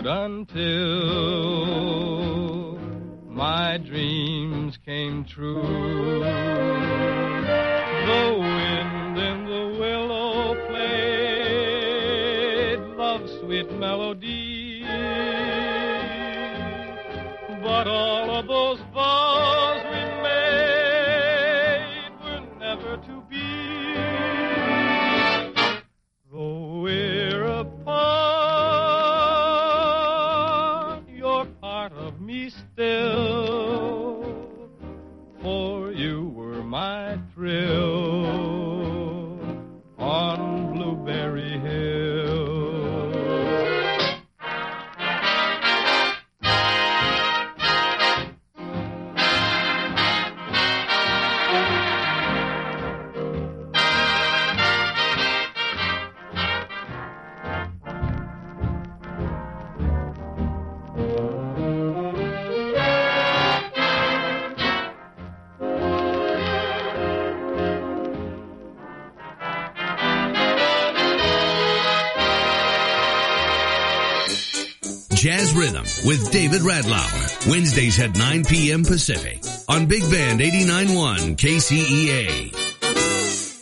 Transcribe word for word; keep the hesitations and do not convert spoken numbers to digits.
until my dreams came true. The wind in the willow played love's sweet melody, but all of those vows we made were never to be. Though we're apart, you're part of me still, for you were my thrill on Blueberry Hill. Jazz Rhythm with David Radlauer. Wednesdays at nine p.m. Pacific on Big Band eighty-nine point one K C E A.